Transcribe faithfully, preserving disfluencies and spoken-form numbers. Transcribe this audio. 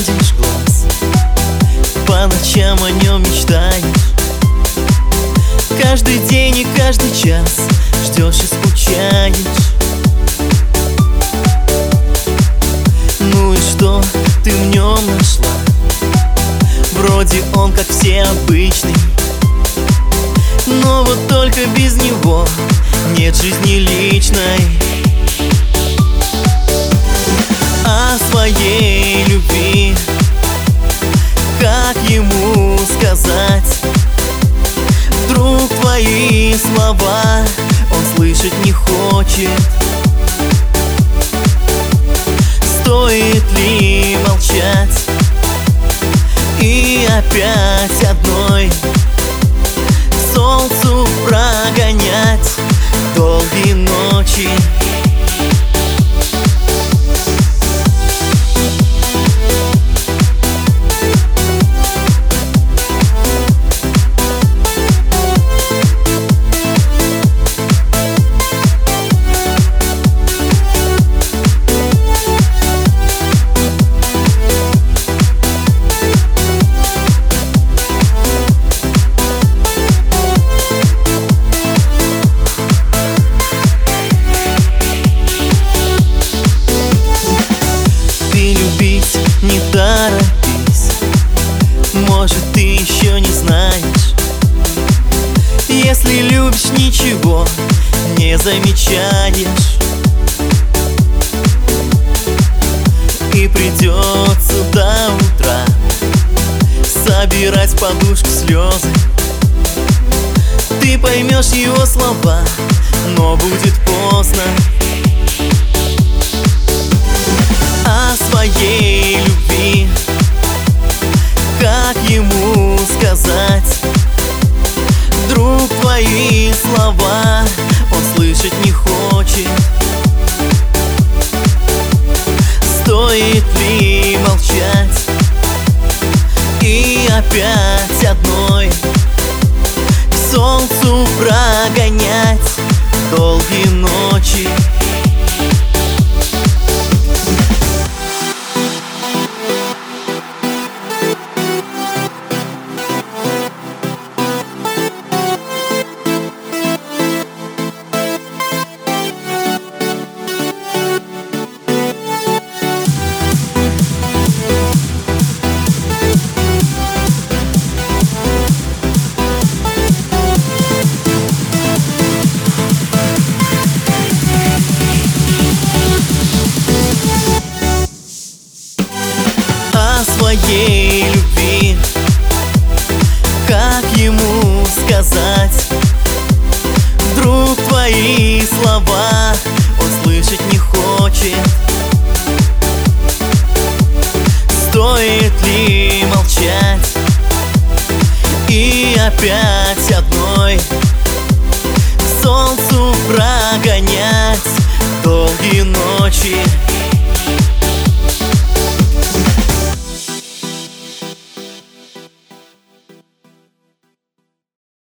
отводишь глаз, по ночам о нем мечтаешь. Каждый день и каждый час ждешь и скучаешь. Ну и что ты в нем нашла? Вроде он как все обычный, но вот только без него нет жизни личной. О своей любви как ему сказать? Вдруг твои слова он слышать не хочет. Стоит ли молчать и опять одной к солнцу прогонять долгие ночи? Не торопись, может, ты еще не знаешь. Если любишь, ничего не замечаешь, и придется до утра собирать в подушку слезы. Ты поймешь его слова, но будет поздно. О своей любви как ему сказать? Вдруг твои слова он слышать не хочет. Стоит ли молчать и опять одной к солнцу прогонять долгие ночи? Своей любви как ему сказать? Вдруг твои слова он слышать не хочет. Стоит ли молчать и опять одной к солнцу прогонять долгие ночи?